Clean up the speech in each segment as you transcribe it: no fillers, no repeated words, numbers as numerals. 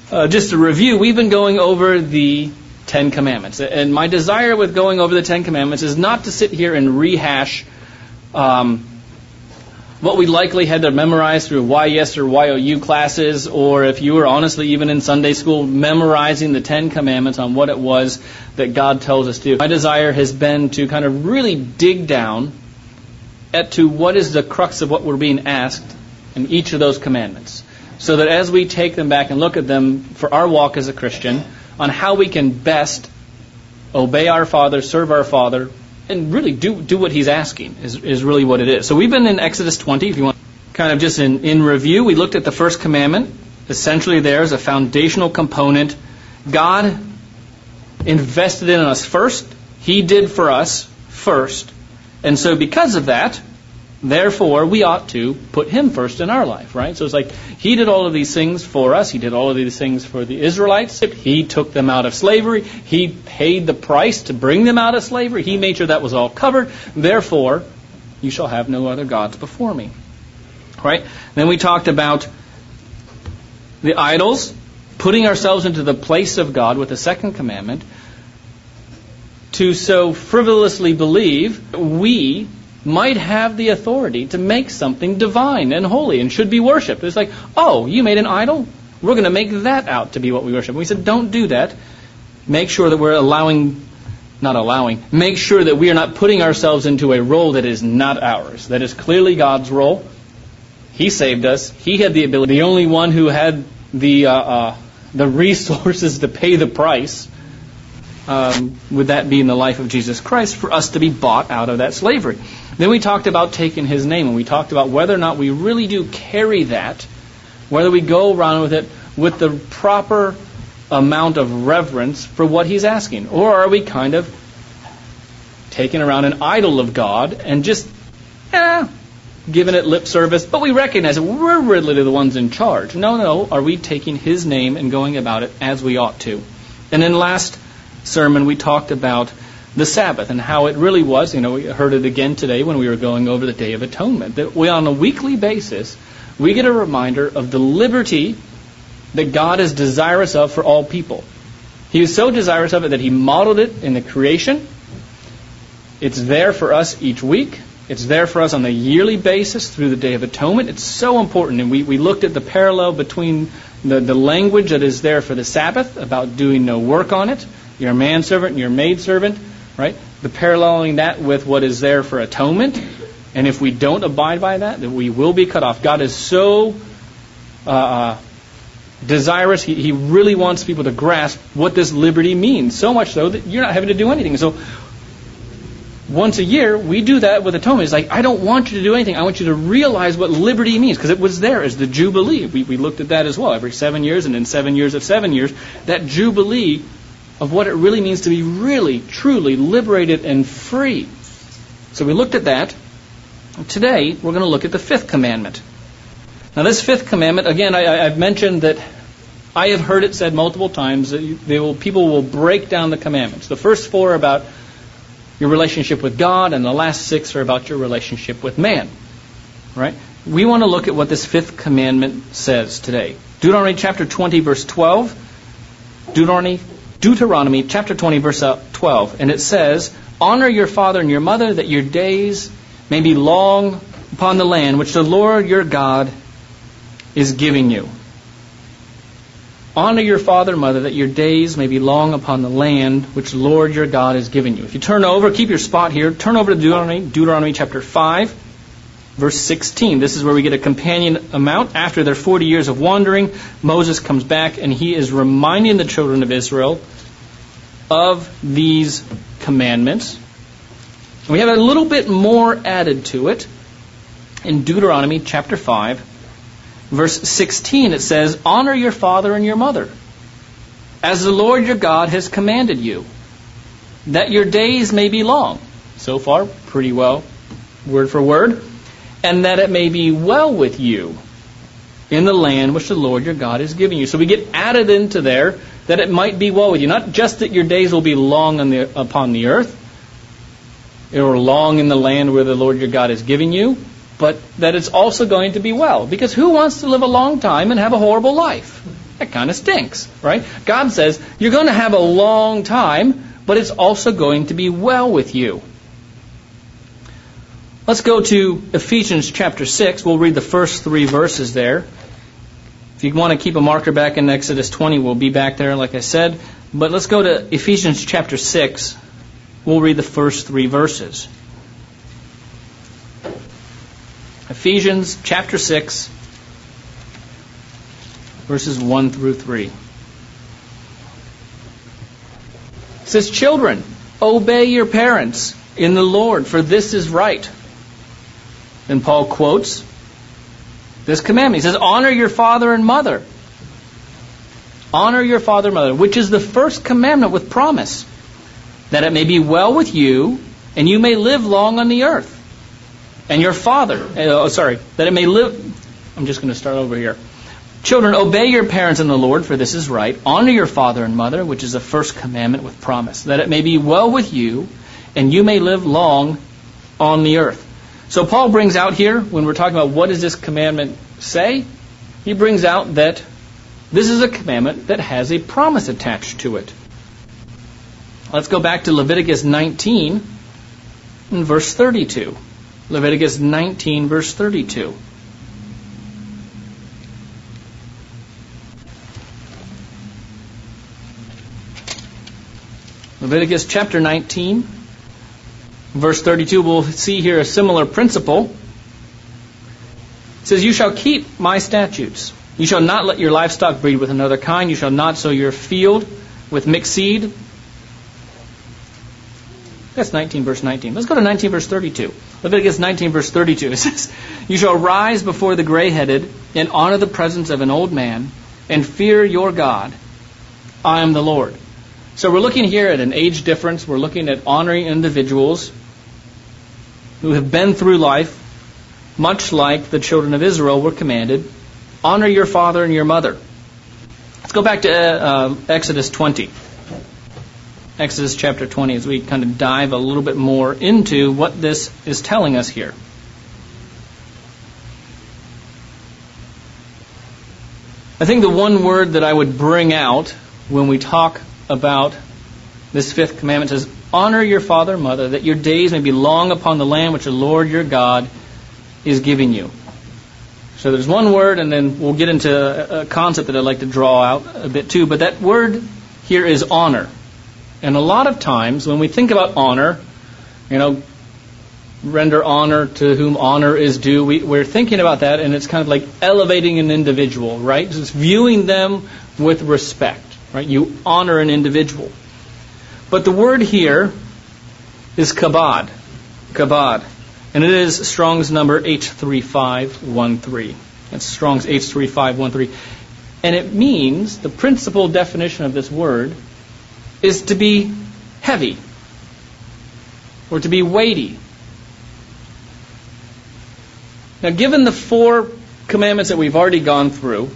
Just a review, we've been going over the Ten Commandments. And my desire with going over the Ten Commandments is not to sit here and rehash what we likely had to memorize through YS or YOU classes, or if you were honestly even in Sunday school memorizing the Ten Commandments on what it was that God tells us to do. My desire has been to kind of really dig down to what is the crux of what we're being asked in each of those commandments, so that as we take them back and look at them for our walk as a Christian, on how we can best obey our Father, serve our Father, and really do what He's asking is really what it is. So we've been in Exodus 20. If you want kind of just in review, we looked at the first commandment. Essentially there is a foundational component. God invested in us first. He did for us first. And so because of that, therefore, we ought to put Him first in our life, right? So it's like He did all of these things for us. He did all of these things for the Israelites. He took them out of slavery. He paid the price to bring them out of slavery. He made sure that was all covered. Therefore, you shall have no other gods before me. Right? Then we talked about the idols, putting ourselves into the place of God with the second commandment, to so frivolously believe we might have the authority to make something divine and holy and should be worshipped. It's like, oh, you made an idol? We're going to make that out to be what we worship. And we said, don't do that. Make sure that we're make sure that we are not putting ourselves into a role that is not ours. That is clearly God's role. He saved us. He had the ability. The only one who had the resources to pay the price, would that be in the life of Jesus Christ, for us to be bought out of that slavery. Then we talked about taking His name, and we talked about whether or not we really do carry that, whether we go around with it with the proper amount of reverence for what He's asking, or are we kind of taking around an idol of God and just giving it lip service, but we recognize that we're really the ones in charge. No, are we taking His name and going about it as we ought to? And then last sermon we talked about the Sabbath and how it really was. We heard it again today when we were going over the Day of Atonement, that we, on a weekly basis, we get a reminder of the liberty that God is desirous of for all people. He is so desirous of it that He modeled it in the creation. It's there for us each week. It's there for us on a yearly basis through the Day of Atonement. It's so important. And we looked at the parallel between the language that is there for the Sabbath about doing no work on it, your manservant and your maidservant, right? The paralleling that with what is there for atonement. And if we don't abide by that, then we will be cut off. God is so desirous. He really wants people to grasp what this liberty means. So much so that you're not having to do anything. So once a year, we do that with atonement. It's like, I don't want you to do anything. I want you to realize what liberty means, because it was there as the Jubilee. We looked at that as well. Every 7 years, and then 7 years of 7 years, that Jubilee of what it really means to be really, truly liberated and free. So we looked at that. Today, we're going to look at the fifth commandment. Now, this fifth commandment, again, I've mentioned that I have heard it said multiple times that people will break down the commandments. The first 4 are about your relationship with God, and the last 6 are about your relationship with man. Right? We want to look at what this fifth commandment says today. Deuteronomy chapter 20, verse 12. Deuteronomy chapter 20, verse 12. And it says, honor your father and your mother, that your days may be long upon the land which the Lord your God is giving you. Honor your father and mother, that your days may be long upon the land which the Lord your God is giving you. If you turn over, keep your spot here, turn over to Deuteronomy chapter 5, verse 16. This is where we get a companion amount. After their 40 years of wandering, Moses comes back and he is reminding the children of Israel of these commandments. We have a little bit more added to it. In Deuteronomy chapter 5, verse 16, it says, honor your father and your mother, as the Lord your God has commanded you, that your days may be long. So far, pretty well, word for word. And that it may be well with you in the land which the Lord your God is giving you. So we get added into there that it might be well with you. Not just that your days will be long upon the earth, or long in the land where the Lord your God is giving you, but that it's also going to be well. Because who wants to live a long time and have a horrible life? That kind of stinks, right? God says, you're going to have a long time, but it's also going to be well with you. Let's go to Ephesians chapter 6. We'll read the first 3 verses there. If you want to keep a marker back in Exodus 20, we'll be back there, like I said. But let's go to Ephesians chapter 6. We'll read the first 3 verses. Ephesians chapter 6, verses 1 through 3. It says, "Children, obey your parents in the Lord, for this is right." Then Paul quotes this commandment. He says, "Honor your father and mother." Honor your father and mother, which is the first commandment with promise, that it may be well with you, and you may live long on the earth. And your father, that it may live, I'm just going to start over here. "Children, obey your parents in the Lord, for this is right. Honor your father and mother, which is the first commandment with promise, that it may be well with you, and you may live long on the earth." So Paul brings out here, when we're talking about what does this commandment say, he brings out that this is a commandment that has a promise attached to it. Let's go back to Leviticus 19 and verse 32. Leviticus 19, verse 32. Leviticus chapter 19, verse 32, we'll see here a similar principle. It says, "You shall keep my statutes. You shall not let your livestock breed with another kind. You shall not sow your field with mixed seed." That's 19, verse 19. Let's go to 19, verse 32. Leviticus 19, verse 32. It says, "You shall rise before the gray-headed and honor the presence of an old man and fear your God. I am the Lord." So we're looking here at an age difference. We're looking at honoring individuals who have been through life, much like the children of Israel were commanded. Honor your father and your mother. Let's go back to Exodus 20. Exodus chapter 20, as we kind of dive a little bit more into what this is telling us here. I think the one word that I would bring out when we talk about this 5th commandment says, "Honor your father and mother, that your days may be long upon the land which the Lord your God is giving you." So there's one word, and then we'll get into a concept that I'd like to draw out a bit too. But that word here is honor. And a lot of times when we think about honor, render honor to whom honor is due, we're thinking about that, and it's kind of like elevating an individual, right? Just viewing them with respect, right? You honor an individual. But the word here is kabod. Kabod. And it is Strong's number H3513. That's Strong's H3513. And it means, the principal definition of this word is to be heavy or to be weighty. Now, given the 4 commandments that we've already gone through,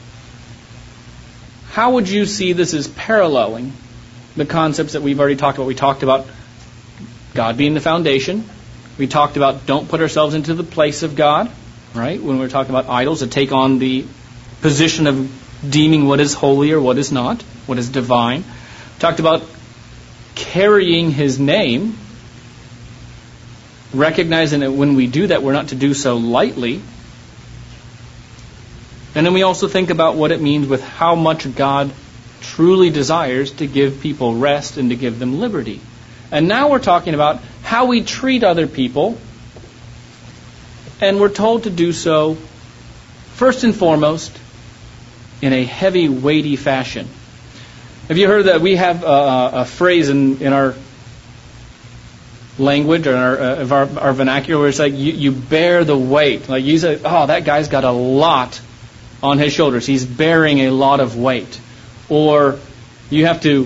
how would you see this as paralleling the concepts that we've already talked about? We talked about God being the foundation. We talked about don't put ourselves into the place of God, right? When we're talking about idols, to take on the position of deeming what is holy or what is not, what is divine. We talked about carrying His name, recognizing that when we do that, we're not to do so lightly. And then we also think about what it means with how much God truly desires to give people rest and to give them liberty. And now we're talking about how we treat other people, and we're told to do so first and foremost in a heavy, weighty fashion. Have you heard that we have a phrase in our language or our vernacular where it's like you bear the weight? Like you say, "Oh, that guy's got a lot on his shoulders. He's bearing a lot of weight." Or you have to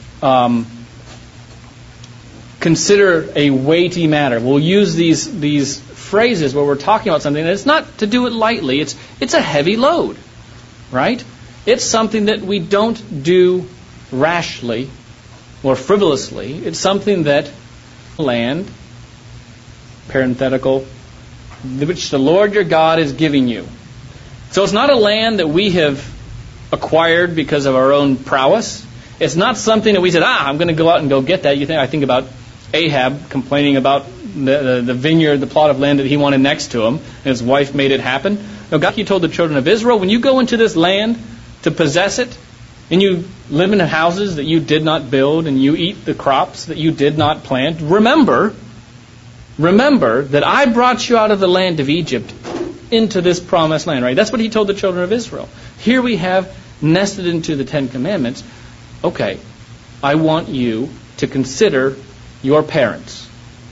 consider a weighty matter. We'll use these phrases where we're talking about something, and it's not to do it lightly. It's a heavy load, right? It's something that we don't do rashly or frivolously. It's something that land, parenthetical, which the Lord your God is giving you. So it's not a land that we have acquired because of our own prowess. It's not something that we said, I'm going to go out and go get that. I think about Ahab complaining about the vineyard, the plot of land that he wanted next to him, and his wife made it happen. No, God, He told the children of Israel, when you go into this land to possess it, and you live in houses that you did not build, and you eat the crops that you did not plant, remember that I brought you out of the land of Egypt into this promised land, right? That's what He told the children of Israel. Here we have nested into the Ten Commandments. Okay, I want you to consider your parents.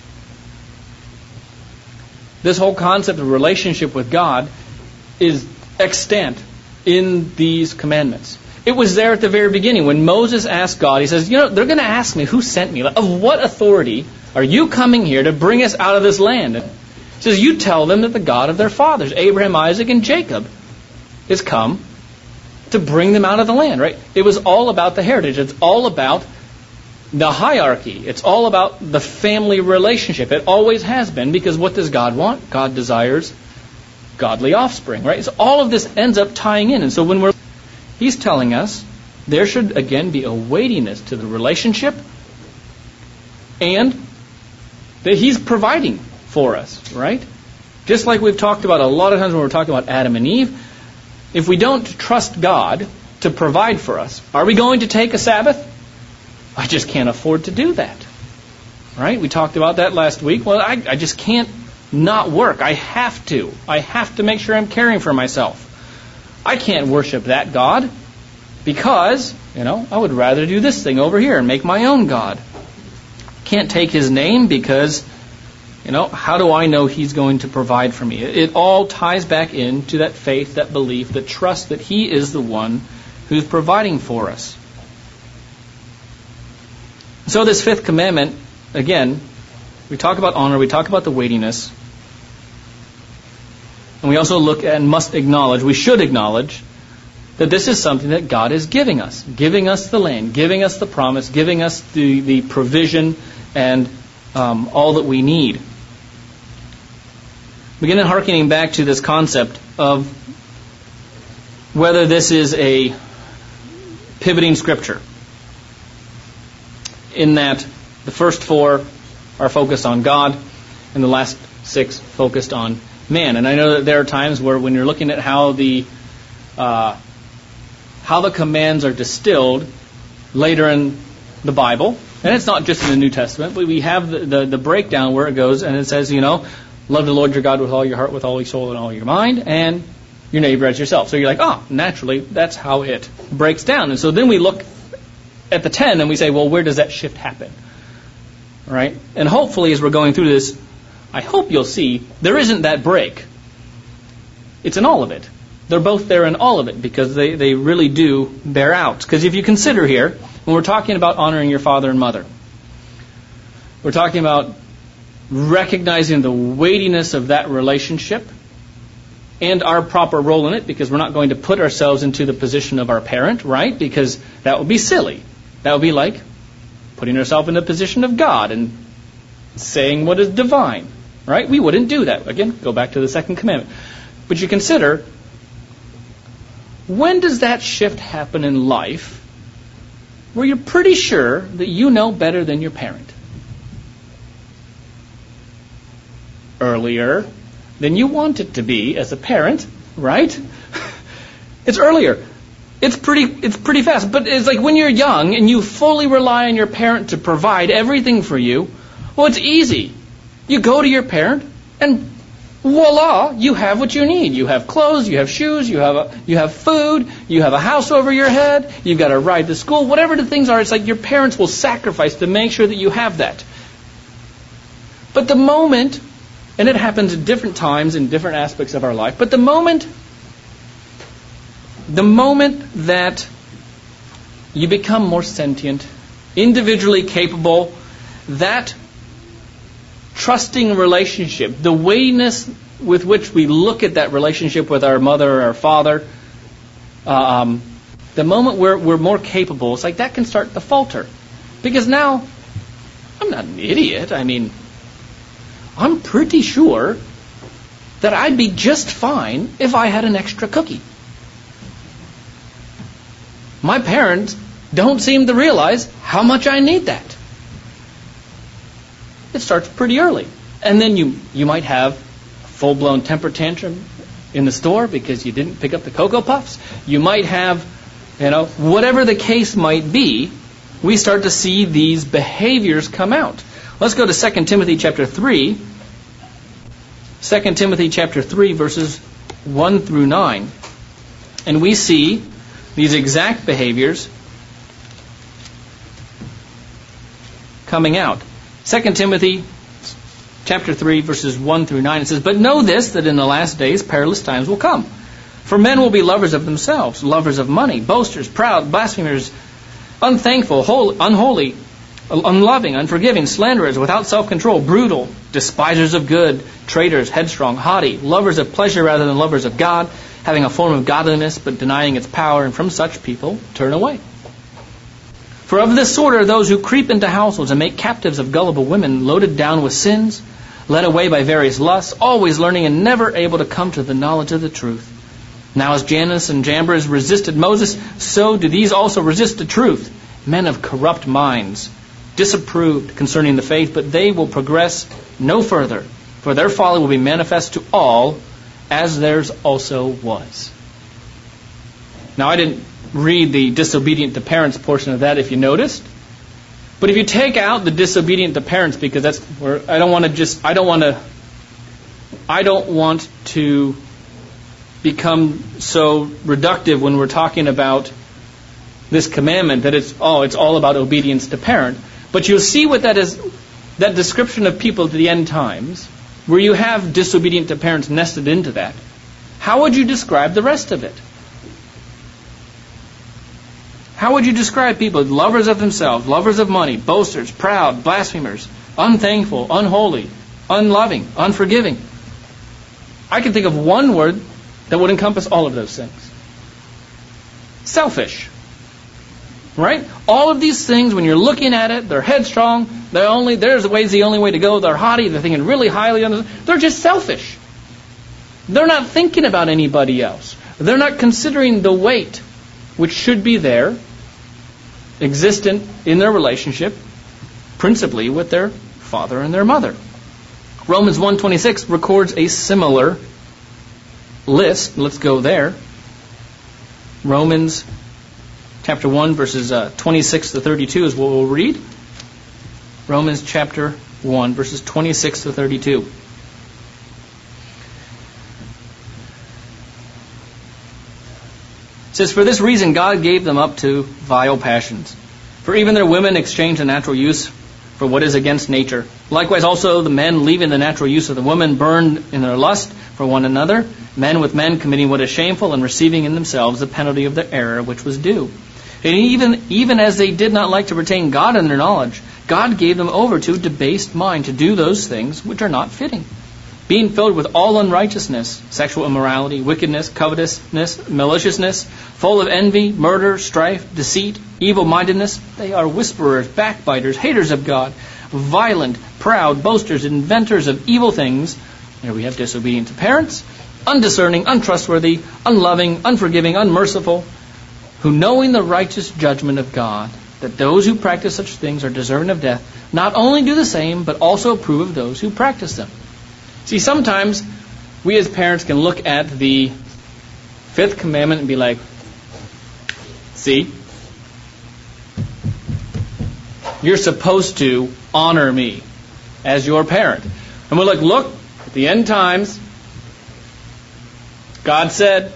This whole concept of relationship with God is extant in these commandments. It was there at the very beginning. When Moses asked God, he says, they're going to ask me, who sent me? Of what authority are you coming here to bring us out of this land? He says, you tell them that the God of their fathers, Abraham, Isaac, and Jacob, is come to bring them out of the land, right? It was all about the heritage. It's all about the hierarchy. It's all about the family relationship. It always has been, because what does God want? God desires godly offspring, right? So all of this ends up tying in. And so when He's telling us there should, again, be a weightiness to the relationship, and that He's providing for us, right? Just like we've talked about a lot of times when we're talking about Adam and Eve, if we don't trust God to provide for us, are we going to take a Sabbath? I just can't afford to do that, right? We talked about that last week. Well, I just can't not work. I have to make sure I'm caring for myself. I can't worship that God because, I would rather do this thing over here and make my own God. Can't take His name because, how do I know He's going to provide for me? It all ties back into that faith, that belief, that trust that He is the one who's providing for us. So this fifth commandment, again, we talk about honor, we talk about the weightiness, and we also look at and we should acknowledge that this is something that God is giving us the land, giving us the promise, giving us the provision and all that we need. Begin hearkening back to this concept of whether this is a pivoting scripture, in that the first 4 are focused on God and the last 6 focused on man. And I know that there are times where when you're looking at how the commands are distilled later in the Bible, and it's not just in the New Testament, but we have the breakdown where it goes, and it says, love the Lord your God with all your heart, with all your soul, and all your mind, and your neighbor as yourself. So you're like, naturally, that's how it breaks down. And so then we look at the 10 and we say, well, where does that shift happen? Right? And hopefully as we're going through this, I hope you'll see there isn't that break. It's in all of it. They're both there in all of it because they really do bear out. Because if you consider here, when we're talking about honoring your father and mother, we're talking about recognizing the weightiness of that relationship and our proper role in it, because we're not going to put ourselves into the position of our parent, right? Because that would be silly. That would be like putting ourselves in the position of God and saying what is divine, right? We wouldn't do that. Again, go back to the second commandment. But you consider, when does that shift happen in life where you're pretty sure that you know better than your parent? Earlier than you want it to be as a parent, right? It's earlier. It's pretty fast. But it's like when you're young and you fully rely on your parent to provide everything for you, well, it's easy. You go to your parent and voila, you have what you need. You have clothes, you have shoes, you have food, you have a house over your head, you've got a ride to school, whatever the things are, it's like your parents will sacrifice to make sure that you have that. But the moment, and it happens at different times in different aspects of our life, but the moment that you become more sentient, individually capable, that trusting relationship, the weightiness with which we look at that relationship with our mother or our father, the moment we're more capable, it's like that can start to falter. Because now, I'm not an idiot. I mean, I'm pretty sure that I'd be just fine if I had an extra cookie. my parents don't seem to realize how much I need that. It starts pretty early. And then you might have a full-blown temper tantrum in the store because you didn't pick up the Cocoa Puffs. You might have, whatever the case might be, we start to see these behaviors come out. Let's go to 2 Timothy chapter 3. 2 Timothy chapter 3, verses 1 through 9. And we see these exact behaviors coming out. 2 Timothy chapter 3, verses 1 through 9, it says, "But know this, that in the last days perilous times will come. For men will be lovers of themselves, lovers of money, boasters, proud, blasphemers, unthankful, unholy, unloving, unforgiving, slanderers, without self-control, brutal, despisers of good, traitors, headstrong, haughty, lovers of pleasure rather than lovers of God, having a form of godliness but denying its power, and from such people turn away. For of this sort are those who creep into households and make captives of gullible women, loaded down with sins, led away by various lusts, always learning and never able to come to the knowledge of the truth. Now as Jannes and Jambres resisted Moses, so do these also resist the truth. Men of corrupt minds, disapproved concerning the faith, but they will progress no further, for their folly will be manifest to all, as theirs also was." Now I didn't read the disobedient to parents portion of that, if you noticed. But if you take out the disobedient to parents, because that's where I don't want to become so reductive when we're talking about this commandment that it's all about obedience to parent. But you'll see what that is, that description of people to the end times, where you have disobedient to parents nested into that. How would you describe the rest of it? How would you describe people? Lovers of themselves, lovers of money, boasters, proud, blasphemers, unthankful, unholy, unloving, unforgiving. I can think of one word that would encompass all of those things. Selfish. Right? All of these things, when you're looking at it, they're headstrong. There's the only way to go. They're haughty. They're thinking really highly of them. They're just selfish. They're not thinking about anybody else. They're not considering the weight which should be there, existent in their relationship, principally with their father and their mother. Romans 1:26 records a similar list. Let's go there. Romans chapter 1, verses 26 to 32 is what we'll read. Romans chapter 1, verses 26 to 32. It says, "For this reason God gave them up to vile passions. For even their women exchanged the natural use for what is against nature. Likewise also the men, leaving the natural use of the woman, burned in their lust for one another, men with men committing what is shameful, and receiving in themselves the penalty of their error which was due. And even as they did not like to retain God in their knowledge, God gave them over to a debased mind to do those things which are not fitting. Being filled with all unrighteousness, sexual immorality, wickedness, covetousness, maliciousness, full of envy, murder, strife, deceit, evil-mindedness, they are whisperers, backbiters, haters of God, violent, proud, boasters, inventors of evil things." There we have disobedient to parents. "Undiscerning, untrustworthy, unloving, unforgiving, unmerciful, who knowing the righteous judgment of God, that those who practice such things are deserving of death, not only do the same, but also approve of those who practice them." See, sometimes we as parents can look at the fifth commandment and be like, "See, you're supposed to honor me as your parent." And we're like, "Look, at the end times, God said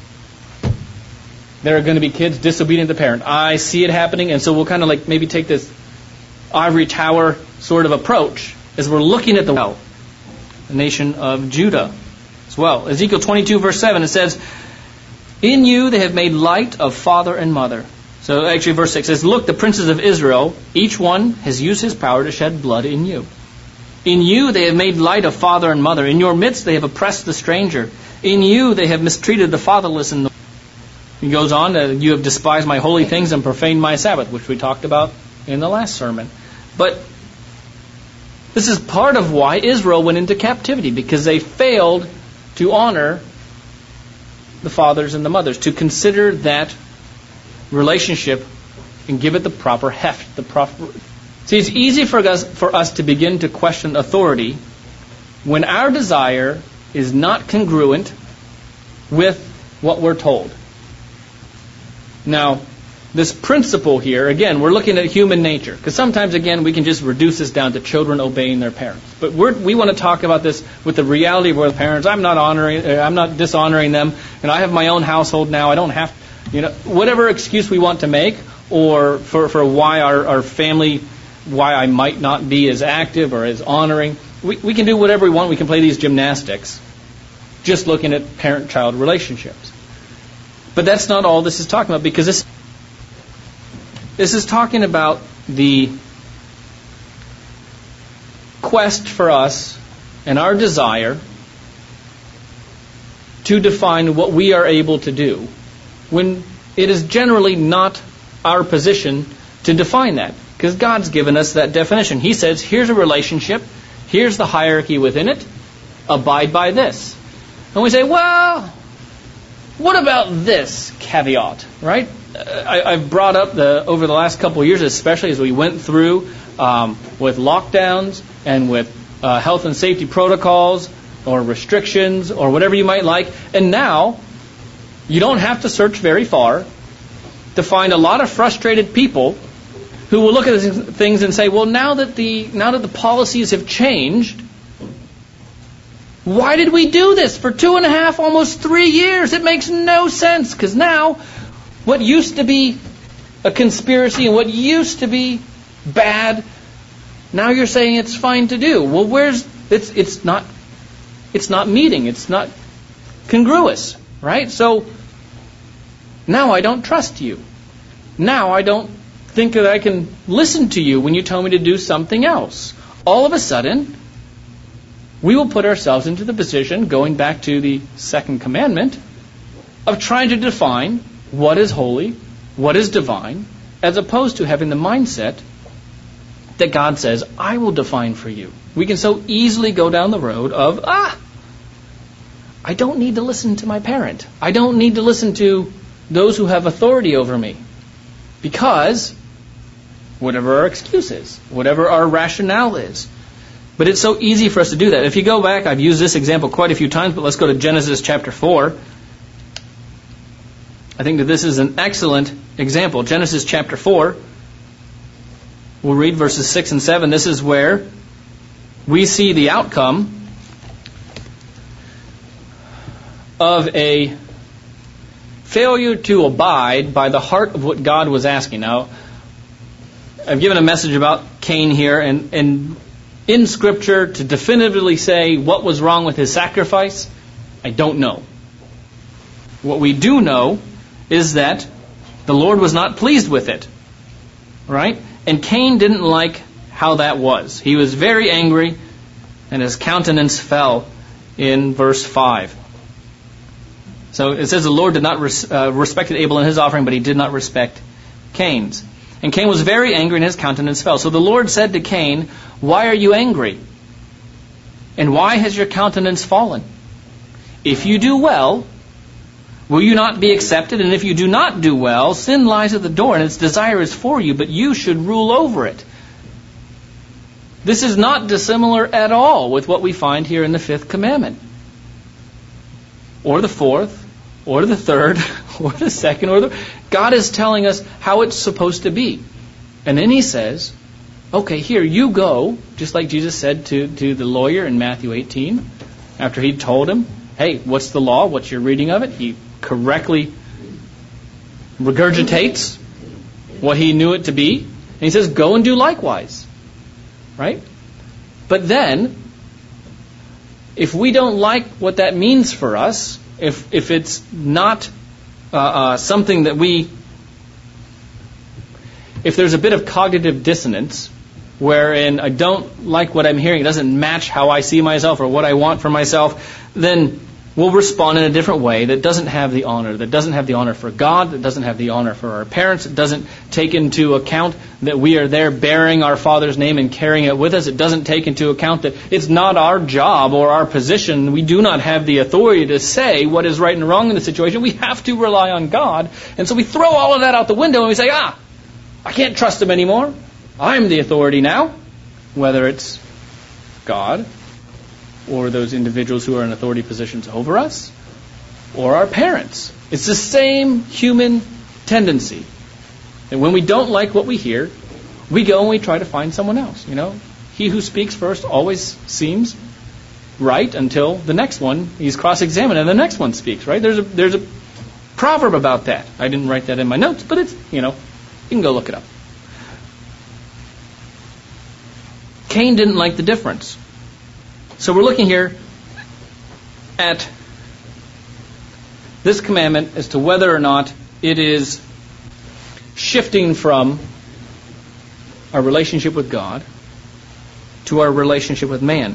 there are going to be kids disobedient to parent. I see it happening," and so we'll kind of like maybe take this ivory tower sort of approach as we're looking at the nation of Judah as well. Ezekiel 22 verse 7, it says, "In you they have made light of father and mother." So actually verse 6 says, "Look, the princes of Israel, each one has used his power to shed blood in you. In you they have made light of father and mother. In your midst they have oppressed the stranger. In you they have mistreated the fatherless." And he goes on, "You have despised my holy things and profaned my Sabbath," which we talked about in the last sermon. But this is part of why Israel went into captivity, because they failed to honor the fathers and the mothers, to consider that relationship and give it the proper heft, See, it's easy for us to begin to question authority when our desire is not congruent with what we're told. Now, this principle here, again, we're looking at human nature, because sometimes, again, we can just reduce this down to children obeying their parents. But we want to talk about this with the reality of our parents. I'm not dishonoring them, and I have my own household now. I don't have, whatever excuse we want to make, or for why our family, why I might not be as active or as honoring. We can do whatever we want. We can play these gymnastics, just looking at parent-child relationships. But that's not all this is talking about, because this is talking about the quest for us and our desire to define what we are able to do, when it is generally not our position to define that, because God's given us that definition. He says, here's a relationship, here's the hierarchy within it, abide by this. And we say, well, what about this caveat, right? I've brought up over the last couple of years, especially as we went through with lockdowns and with health and safety protocols or restrictions or whatever you might like. And now you don't have to search very far to find a lot of frustrated people who will look at these things and say, well, now that the policies have changed, why did we do this for 2.5, almost 3 years? It makes no sense, because now what used to be a conspiracy and what used to be bad, now you're saying it's fine to do. Well, it's not meeting. It's not congruous, right? So now I don't trust you. Now I don't think that I can listen to you when you tell me to do something else. All of a sudden, we will put ourselves into the position, going back to the second commandment, of trying to define what is holy, what is divine, as opposed to having the mindset that God says, I will define for you. We can so easily go down the road of, I don't need to listen to my parent. I don't need to listen to those who have authority over me. Because whatever our excuse is, whatever our rationale is. But it's so easy for us to do that. If you go back, I've used this example quite a few times, but let's go to Genesis chapter 4. I think that this is an excellent example. Genesis chapter 4. We'll read verses 6 and 7. This is where we see the outcome of a failure to abide by the heart of what God was asking. Now, I've given a message about Cain here, and in Scripture to definitively say what was wrong with his sacrifice, I don't know. What we do know is that the Lord was not pleased with it, right? And Cain didn't like how that was. He was very angry, and his countenance fell in verse 5. So it says the Lord did not respect Abel and his offering, but he did not respect Cain's. And Cain was very angry, and his countenance fell. So the Lord said to Cain, why are you angry? And why has your countenance fallen? If you do well, will you not be accepted? And if you do not do well, sin lies at the door, and its desire is for you, but you should rule over it. This is not dissimilar at all with what we find here in the 5th commandment, or the 4th, or the 3rd, or the 2nd, God is telling us how it's supposed to be. And then he says, okay, here, you go, just like Jesus said to the lawyer in Matthew 18, after he told him, hey, what's the law? What's your reading of it? He correctly regurgitates what he knew it to be. And he says, go and do likewise. Right? But then, if we don't like what that means for us, if it's not something that if there's a bit of cognitive dissonance, wherein I don't like what I'm hearing, it doesn't match how I see myself or what I want for myself, then will respond in a different way that doesn't have the honor for God, that doesn't have the honor for our parents, it doesn't take into account that we are there bearing our Father's name and carrying it with us. It doesn't take into account that it's not our job or our position. We do not have the authority to say what is right and wrong in the situation. We have to rely on God. And so we throw all of that out the window and we say, I can't trust Him anymore. I'm the authority now. Whether it's God, or those individuals who are in authority positions over us, or our parents. It's the same human tendency. And when we don't like what we hear, we go and we try to find someone else. He who speaks first always seems right until the next one, he's cross-examined and the next one speaks, right? There's a proverb about that. I didn't write that in my notes, but it's, you can go look it up. Cain didn't like the difference. So we're looking here at this commandment as to whether or not it is shifting from our relationship with God to our relationship with man.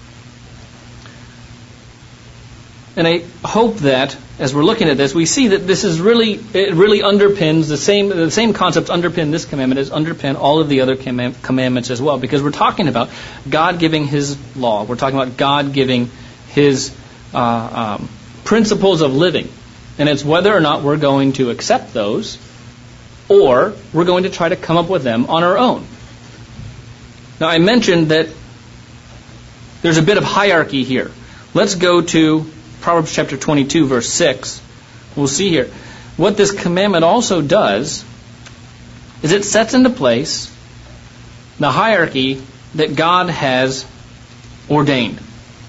And I hope that as we're looking at this, we see that this is it really underpins the same concepts underpin this commandment as underpin all of the other commandments as well. Because we're talking about God giving His law. We're talking about God giving His principles of living. And it's whether or not we're going to accept those or we're going to try to come up with them on our own. Now I mentioned that there's a bit of hierarchy here. Let's go to Proverbs chapter 22, verse 6. We'll see here. What this commandment also does is it sets into place the hierarchy that God has ordained.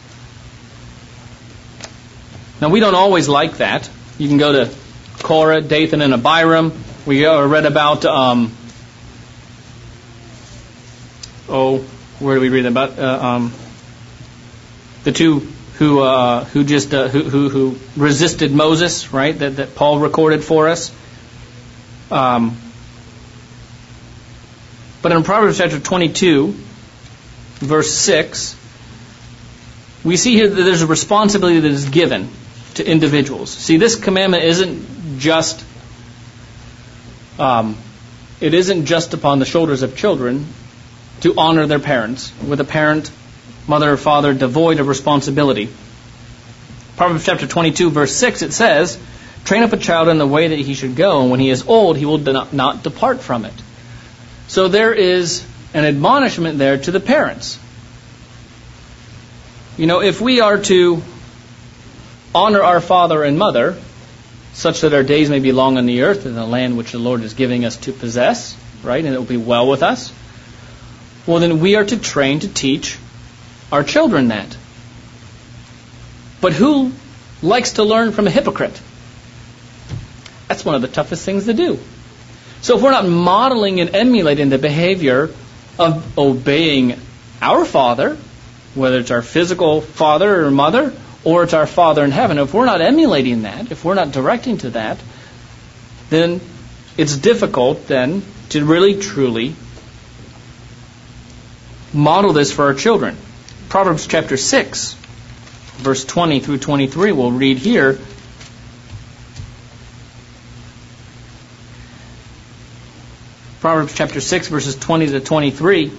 Now, we don't always like that. You can go to Korah, Dathan, and Abiram. We read about, where do we read about? The two who resisted Moses, right? That Paul recorded for us. But in Proverbs chapter 22, verse 6, we see here that there's a responsibility that is given to individuals. See, this commandment isn't just upon the shoulders of children to honor their parents, with a parent, mother or father, devoid of responsibility. Proverbs chapter 22, verse 6, it says, "Train up a child in the way that he should go, and when he is old, he will not depart from it." So there is an admonishment there to the parents. If we are to honor our father and mother, such that our days may be long on the earth in the land which the Lord is giving us to possess, right, and it will be well with us, well, then we are to train to teach our children that. But who likes to learn from a hypocrite? That's one of the toughest things to do. So if we're not modeling and emulating the behavior of obeying our Father, whether it's our physical father or mother, or it's our Father in heaven, if we're not emulating that, if we're not directing to that, then it's difficult then to really truly model this for our children. Proverbs chapter 6, verse 20 through 23, we'll read here. Proverbs chapter 6, verses 20 to 23.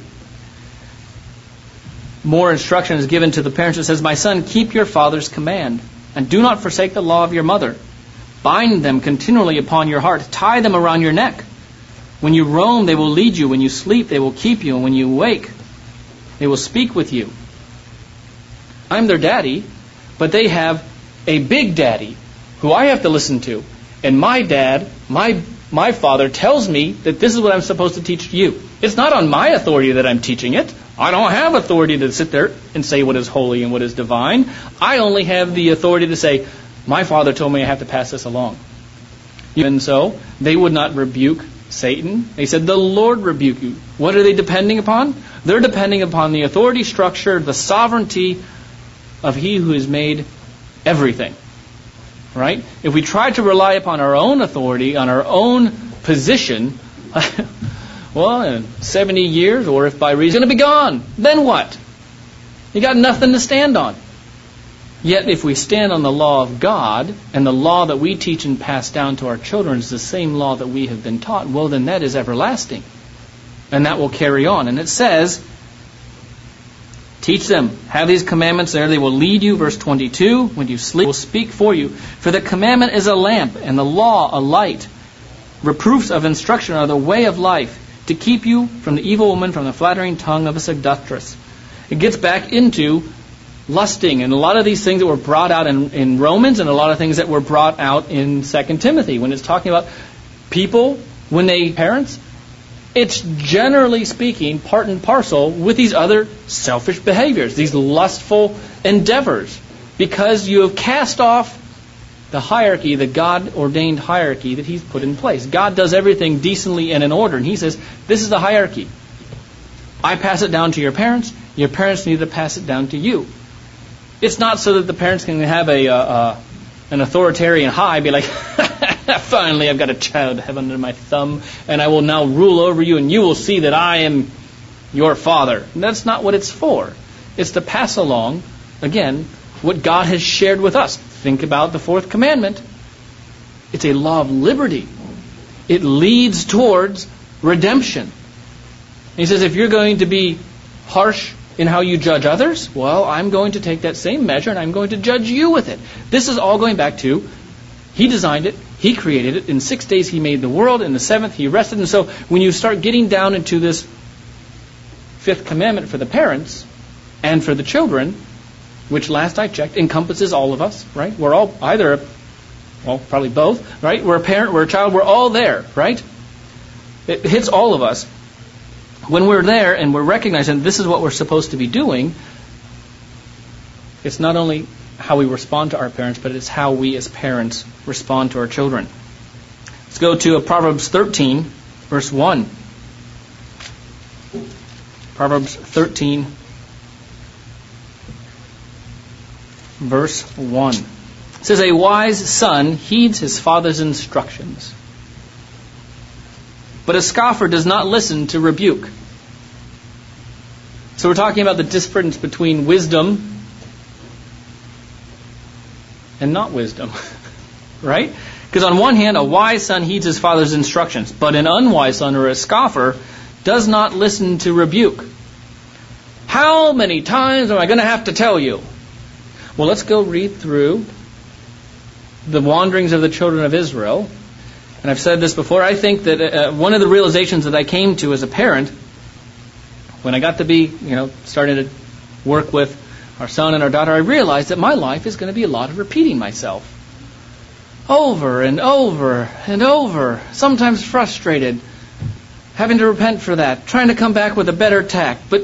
More instruction is given to the parents. It says, "My son, keep your father's command, and do not forsake the law of your mother. Bind them continually upon your heart. Tie them around your neck. When you roam, they will lead you. When you sleep, they will keep you. And when you wake, they will speak with you." I'm their daddy, but they have a big daddy who I have to listen to. And my dad, my father tells me that this is what I'm supposed to teach you. It's not on my authority that I'm teaching it. I don't have authority to sit there and say what is holy and what is divine. I only have the authority to say, my father told me I have to pass this along. Even so, they would not rebuke Satan. They said, the Lord rebuke you. What are they depending upon? They're depending upon the authority structure, the sovereignty of He who has made everything. Right? If we try to rely upon our own authority, on our own position, well, in 70 years, or if by reason, it's going to be gone. Then what? You got nothing to stand on. Yet if we stand on the law of God, and the law that we teach and pass down to our children is the same law that we have been taught, well, then that is everlasting. And that will carry on. And it says, teach them, have these commandments there, they will lead you. Verse 22, when you sleep, will speak for you. For the commandment is a lamp, and the law a light. Reproofs of instruction are the way of life, to keep you from the evil woman, from the flattering tongue of a seductress. It gets back into lusting, and a lot of these things that were brought out in Romans, and a lot of things that were brought out in 2 Timothy, when it's talking about people, when they parents, it's generally speaking part and parcel with these other selfish behaviors, these lustful endeavors, because you have cast off the hierarchy, the God-ordained hierarchy that He's put in place. God does everything decently and in order, and He says, this is the hierarchy. I pass it down to your parents need to pass it down to you. It's not so that the parents can have an authoritarian high, be like, finally I've got a child to have under my thumb, and I will now rule over you, and you will see that I am your father. And that's not what it's for. It's to pass along, again, what God has shared with us. Think about the fourth commandment. It's a law of liberty. It leads towards redemption. And He says, if you're going to be harsh in how you judge others, well, I'm going to take that same measure and I'm going to judge you with it. This is all going back to, He designed it, He created it. In 6 days He made the world, in the seventh He rested. And so when you start getting down into this fifth commandment for the parents and for the children, which last I checked encompasses all of us, right? We're all either, well, probably both, right? We're a parent, we're a child, we're all there, right? It hits all of us. When we're there and we're recognizing this is what we're supposed to be doing, it's not only how we respond to our parents, but it's how we as parents respond to our children. Let's go to Proverbs 13, verse 1. Proverbs 13, verse 1. It says, a wise son heeds his father's instructions, but a scoffer does not listen to rebuke. So we're talking about the difference between wisdom and not wisdom, right? Because on one hand, a wise son heeds his father's instructions, but an unwise son or a scoffer does not listen to rebuke. How many times am I going to have to tell you? Well, let's go read through the wanderings of the children of Israel. And I've said this before, I think that one of the realizations that I came to as a parent, when I got to be, starting to work with our son and our daughter, I realized that my life is going to be a lot of repeating myself. Over and over and over. Sometimes frustrated. Having to repent for that. Trying to come back with a better tack. But,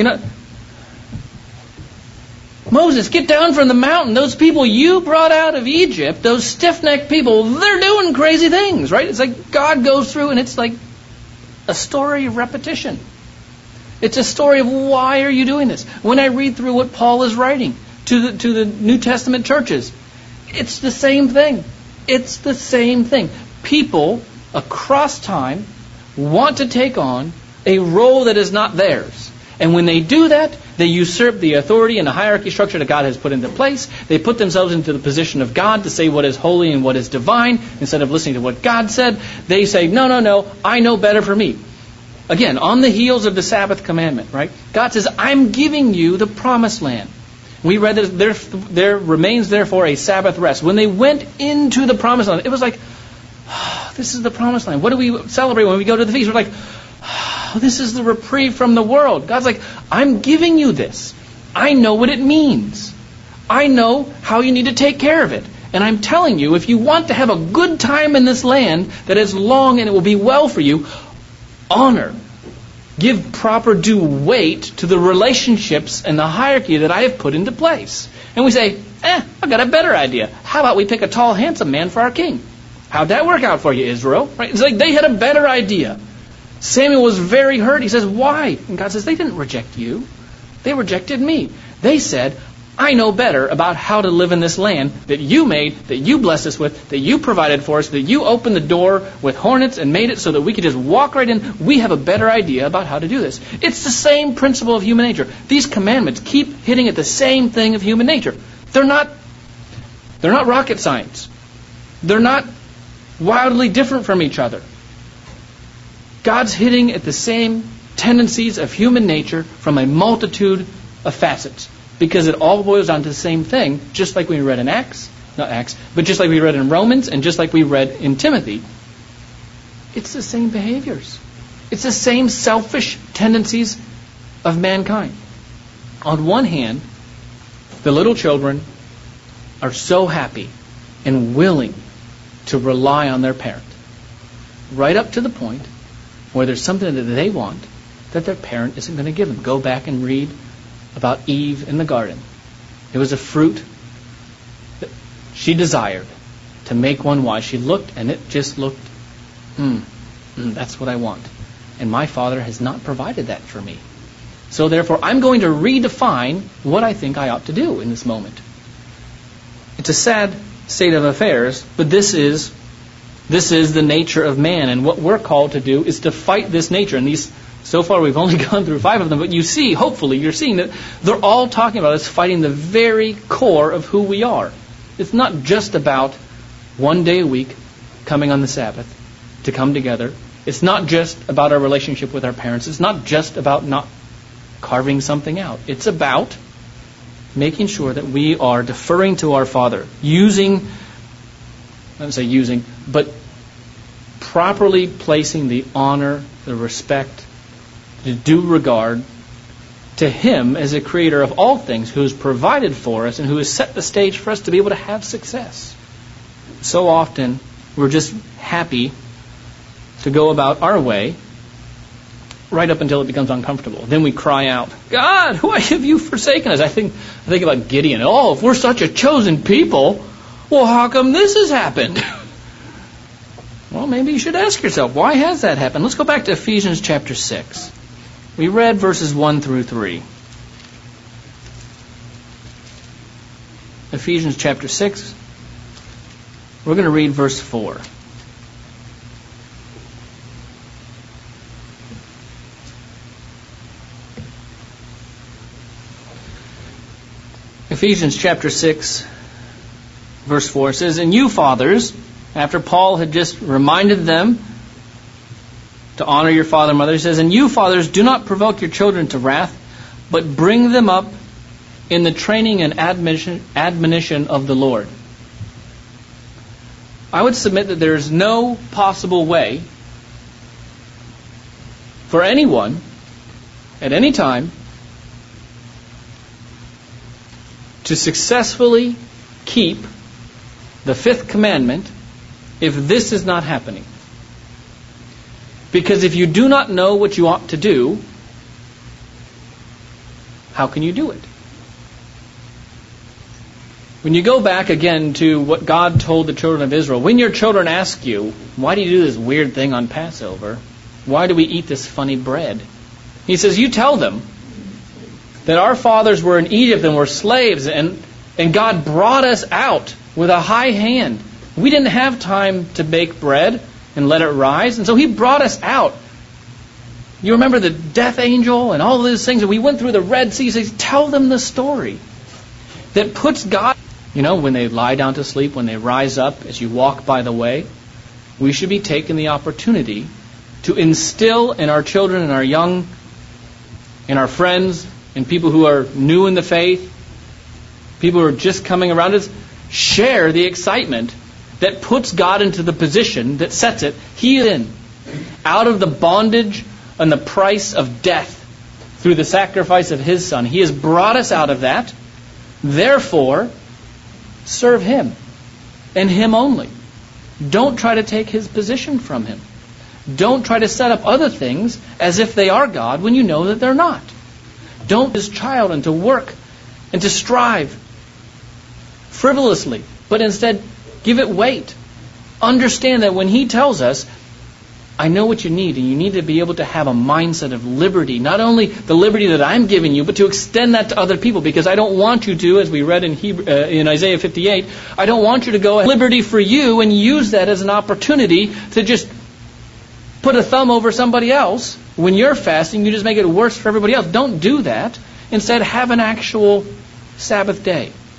Moses, get down from the mountain. Those people you brought out of Egypt, those stiff-necked people, they're doing crazy things, right? It's like God goes through and it's like a story of repetition. It's a story of why are you doing this? When I read through what Paul is writing to the New Testament churches, it's the same thing. It's the same thing. People across time want to take on a role that is not theirs. And when they do that, they usurp the authority and the hierarchy structure that God has put into place. They put themselves into the position of God to say what is holy and what is divine. Instead of listening to what God said, they say, no, I know better for me. Again, on the heels of the Sabbath commandment, right? God says, I'm giving you the promised land. We read that there remains therefore a Sabbath rest. When they went into the promised land, it was like, this is the promised land. What do we celebrate when we go to the feast? We're like, this is the reprieve from the world. God's like, I'm giving you this. I know what it means. I know how you need to take care of it. And I'm telling you, if you want to have a good time in this land that is long and it will be well for you, honor. Give proper due weight to the relationships and the hierarchy that I have put into place. And we say, I've got a better idea. How about we pick a tall, handsome man for our king? How'd that work out for you, Israel? Right? It's like they had a better idea. Samuel was very hurt. He says, why? And God says, they didn't reject you. They rejected me. They said, I know better about how to live in this land that you made, that you blessed us with, that you provided for us, that you opened the door with hornets and made it so that we could just walk right in. We have a better idea about how to do this. It's the same principle of human nature. These commandments keep hitting at the same thing of human nature. They're not rocket science. They're not wildly different from each other. God's hitting at the same tendencies of human nature from a multitude of facets, because it all boils down to the same thing, just like we read in but just like we read in Romans and just like we read in Timothy. It's the same behaviors. It's the same selfish tendencies of mankind. On one hand, the little children are so happy and willing to rely on their parent, right up to the point where there's something that they want that their parent isn't going to give them. Go back and read about Eve in the garden. It was a fruit that she desired to make one wise. She looked and it just looked, that's what I want. And my Father has not provided that for me. So therefore, I'm going to redefine what I think I ought to do in this moment. It's a sad state of affairs, but this is the nature of man. And what we're called to do is to fight this nature. And so far we've only gone through 5 of them, but hopefully you're seeing that they're all talking about us fighting the very core of who we are. It's not just about one day a week coming on the Sabbath to come together. It's not just about our relationship with our parents. It's not just about not carving something out. It's about making sure that we are deferring to our Father, but properly placing the honor, the respect, the due regard to Him as a creator of all things, who has provided for us and who has set the stage for us to be able to have success. So often we're just happy to go about our way right up until it becomes uncomfortable. Then we cry out, God, why have you forsaken us? I think about Gideon. If we're such a chosen people, well, how come this has happened? Well, maybe you should ask yourself, why has that happened? Let's go back to Ephesians chapter 6. We read verses 1 through 3. Ephesians chapter 6. We're going to read verse 4. Ephesians chapter 6, verse 4 says, And you fathers, after Paul had just reminded them to honor your father and mother, he says, And you fathers, do not provoke your children to wrath, but bring them up in the training and admonition of the Lord. I would submit that there is no possible way for anyone at any time to successfully keep the 5th commandment if this is not happening. Because if you do not know what you ought to do, how can you do it? When you go back again to what God told the children of Israel, when your children ask you, why do you do this weird thing on Passover? Why do we eat this funny bread? He says, you tell them that our fathers were in Egypt and were slaves, and God brought us out with a high hand. We didn't have time to bake bread and let it rise, and so He brought us out. You remember the death angel and all of those things, and we went through the Red Sea. He says, tell them the story that puts God, when they lie down to sleep, when they rise up, as you walk by the way, we should be taking the opportunity to instill in our children and our young, in our friends, and people who are new in the faith, people who are just coming around us, share the excitement that puts God into the position that sets it. He is in, out of the bondage and the price of death through the sacrifice of His Son. He has brought us out of that. Therefore, serve Him and Him only. Don't try to take His position from Him. Don't try to set up other things as if they are God when you know that they're not. Don't be His child and to work and to strive frivolously, but instead give it weight. Understand that when He tells us, I know what you need, and you need to be able to have a mindset of liberty. Not only the liberty that I'm giving you, but to extend that to other people, because I don't want you to, as we read in Isaiah 58, I don't want you to go liberty for you and use that as an opportunity to just put a thumb over somebody else. When you're fasting, you just make it worse for everybody else. Don't do that. Instead, have an actual Sabbath day.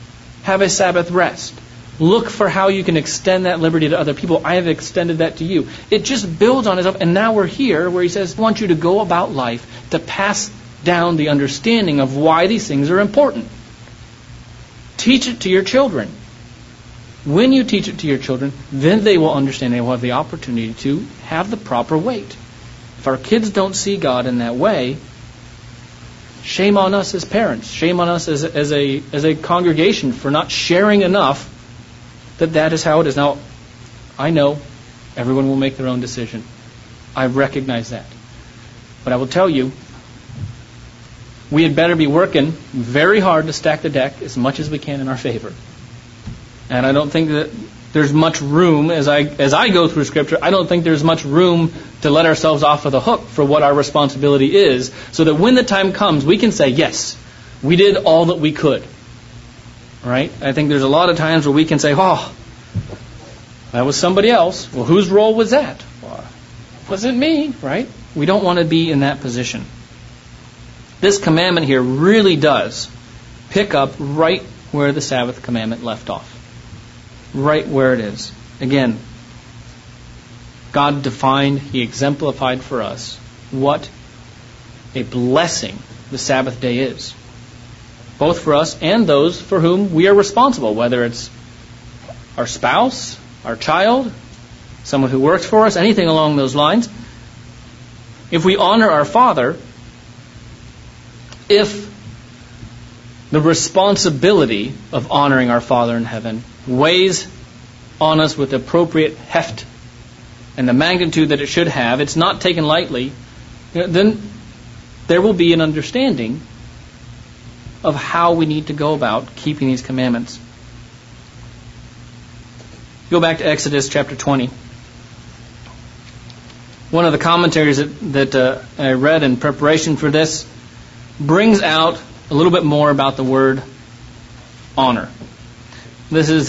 Have a Sabbath rest. Look for how you can extend that liberty to other people. I have extended that to you. It just builds on itself. And now we're here where he says, I want you to go about life to pass down the understanding of why these things are important. Teach it to your children. When you teach it to your children, then they will understand. They will have the opportunity to have the proper weight. If our kids don't see God in that way, shame on us as parents. Shame on us as a congregation for not sharing enough that is how it is. Now, I know everyone will make their own decision. I recognize that. But I will tell you, we had better be working very hard to stack the deck as much as we can in our favor. And I don't think that there's much room, as I go through Scripture, I don't think there's much room to let ourselves off of the hook for what our responsibility is, so that when the time comes, we can say, yes, we did all that we could. Right? I think there's a lot of times where we can say, oh, that was somebody else. Well, whose role was that? Well, it wasn't me, right? We don't want to be in that position. This commandment here really does pick up right where the Sabbath commandment left off. Right where it is. Again, God defined, He exemplified for us what a blessing the Sabbath day is. Both for us and those for whom we are responsible, whether it's our spouse, our child, someone who works for us, anything along those lines. If we honor our Father, if the responsibility of honoring our Father in heaven weighs on us with appropriate heft and the magnitude that it should have, it's not taken lightly, then there will be an understanding of how we need to go about keeping these commandments. Go back to Exodus chapter 20. One of the commentaries that I read in preparation for this brings out a little bit more about the word honor. This is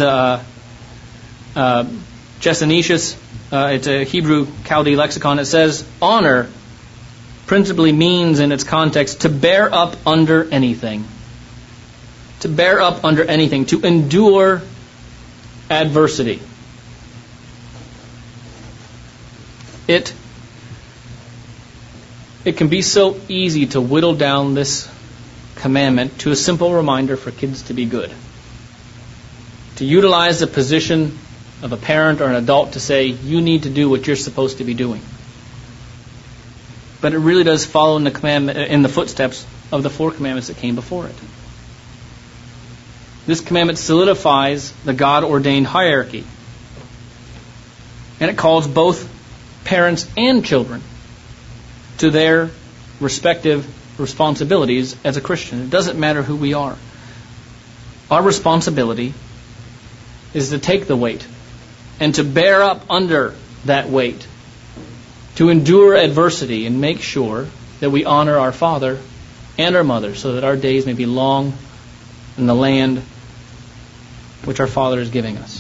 Jesanetius. It's a Hebrew Chaldee lexicon. It says, honor principally means in its context to bear up under anything. To bear up under anything. To endure adversity. It can be so easy to whittle down this commandment to a simple reminder for kids to be good. To utilize the position of a parent or an adult to say, you need to do what you're supposed to be doing. But it really does follow in the footsteps of the 4 commandments that came before it. This commandment solidifies the God-ordained hierarchy. And it calls both parents and children to their respective responsibilities as a Christian. It doesn't matter who we are. Our responsibility is to take the weight and to bear up under that weight, to endure adversity and make sure that we honor our father and our mother so that our days may be long in the land which our Father is giving us.